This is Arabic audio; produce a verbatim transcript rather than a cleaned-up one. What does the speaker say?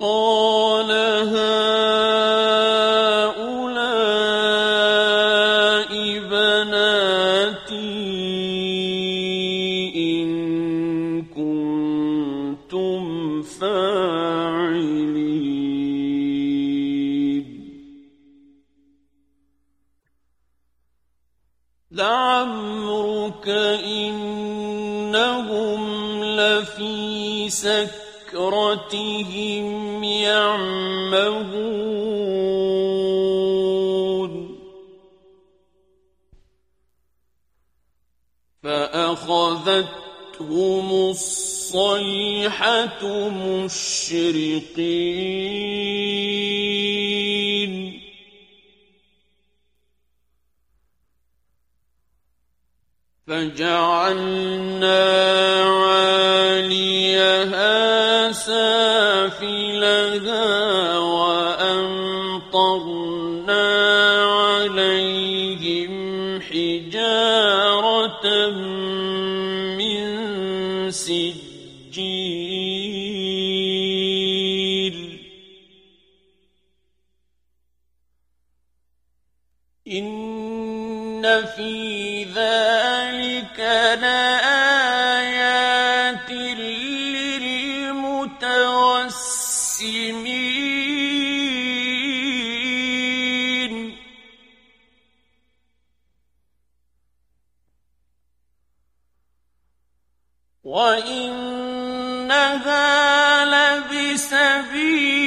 قال هؤلاء بناتي إن كنتم فاعلين لعمرك إنهم لفي سكرتهم يعمهون فأخذتهم الصيحة مشرقين فجعلنا عاليها سافلها وأمطرنا عليهم حجارة من سجيل إن في ذلك لآيات للمتوسمين وإنها لبسبيل